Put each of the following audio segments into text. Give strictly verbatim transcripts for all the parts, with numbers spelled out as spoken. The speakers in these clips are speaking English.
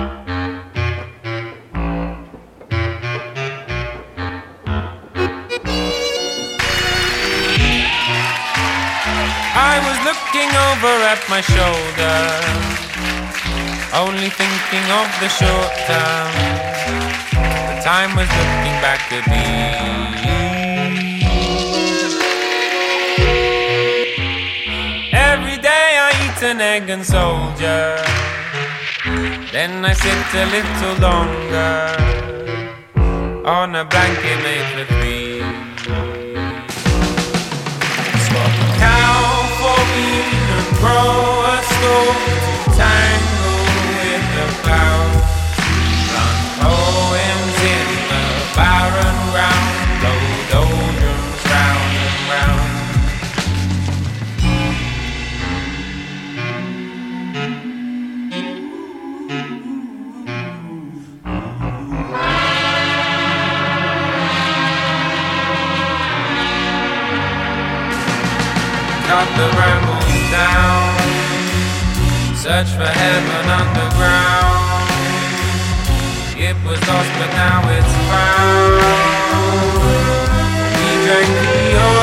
I was looking over at my shoulder, only thinking of the short term. The time was looking back at me. Every day I eat an egg and soldier, then I sit a little longer on a blanket made for three. Swap a cow for bean and grow a stalk to tangle with the clouds. Plant poems in the barren ground, blow doldrums round and round. Cut the brambles down, search for heaven underground. It was lost but now it's found. We drank the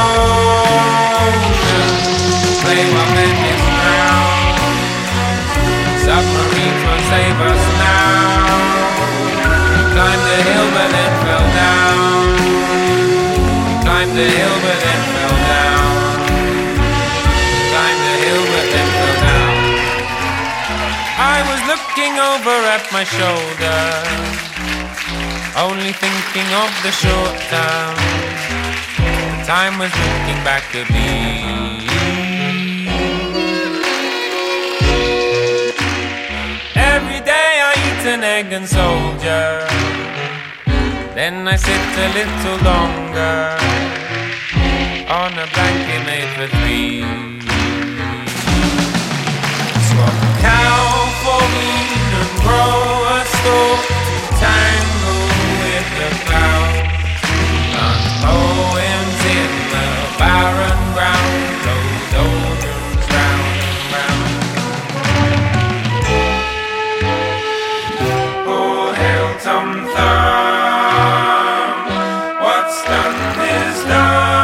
ocean, play while men is drowned. Submarines won't save us now. We climbed the hill but then fell down. We climbed the hill but then fell down. I was looking over at my shoulder, only thinking of the short term. The time was looking back at me. Every day I eat an egg and soldier, then I sit a little longer on a blanket made for three. Swap a cow for bean and grow a stalk to tangle with the clouds. Plant poems in the barren ground, blow doldrums round and round. Oh, hail Tom Thumb, what's done is done.